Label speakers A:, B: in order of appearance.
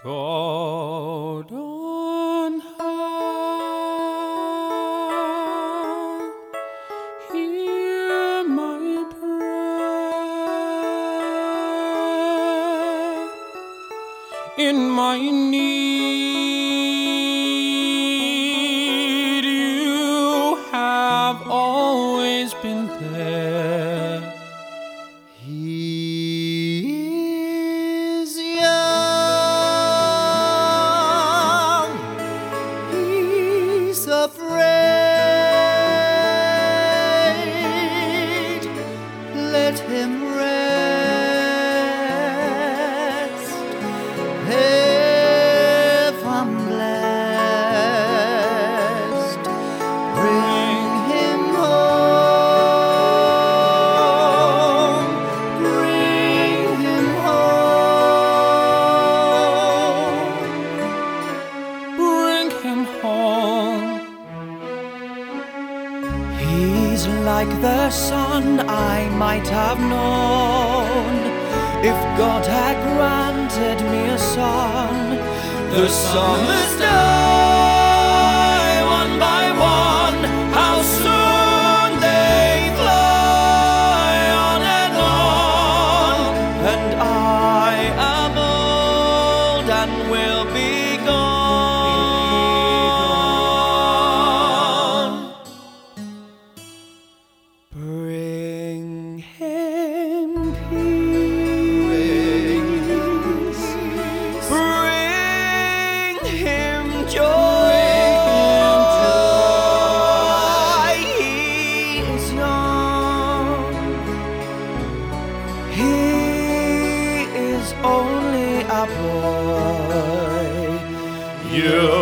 A: God on high, hear my prayer. In my need, you have always been there.
B: He is young, he's afraid. Let him rest. If I'm blessed, bring him home. Bring him home.
A: Bring him home.
B: He's like the son I might have known if God had granted me a son. The summers die one by one, how soon they fly on and on. And I am old and will be gone. Bring him peace. Bring him joy. He is young. He is only a boy. You